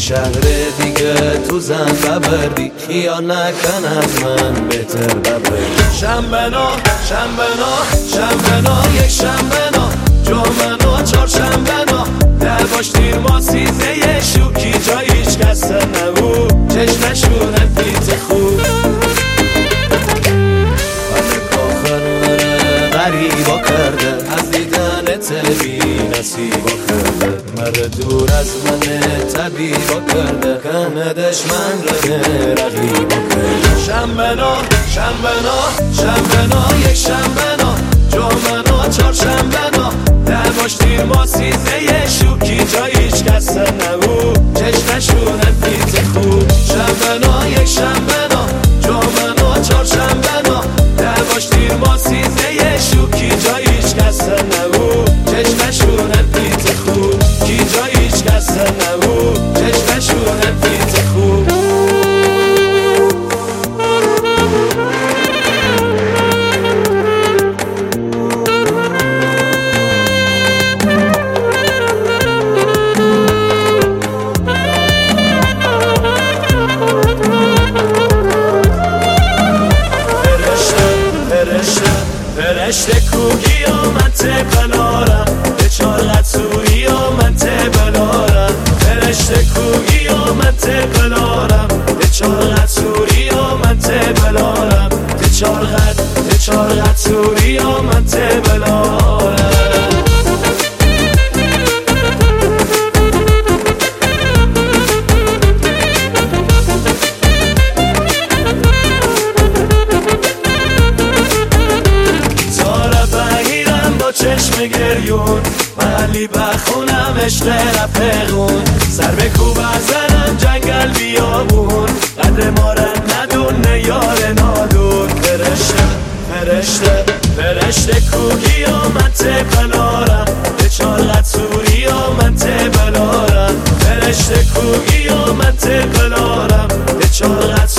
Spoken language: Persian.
شهر دیگه تو زن ببردی خیال نکن از من بهتر ببردی شنبنا یک شنبنا جمعنا چهارشنبنا لباش دیر ما سیزه شوکی جای هیچ کس نبود چشمشونه فیت خوب غریبا کرده از دیدنت بی نصیبا کرده مره دور از من طبیبا کرده کنه دشمن رقیبا کرده شنبنا یک شنبنا جمعنا چهارشنبنا لباش دیر ما سیزه شوکی جای هیچ کس نبود چشمشونه فیت خوب شنبنا یک شنبنا جمعنا چهارشنبنا لباش دیر ما سیزه شوکی جای هیچ کس نبود چشمشونه فیت خوب کی جای هیچ کس نبود چشمشونه فیت خوب فرشته کوگی و من تبلارم به چارت سوری و من تبلارم فرشته کوگی و من تبلارم به چارت سوری و من تبلارم به چارت سوری و من تبلارم چشم گریون محلی بخونم عشق رفقون سر به کوب بزنم جنگل بیابون قدر ما را ندونه یار نادون فرشته کوگی و من تبلارم به چارت سوری و من تبلارم فرشته کوگی و من تبلارم به چارت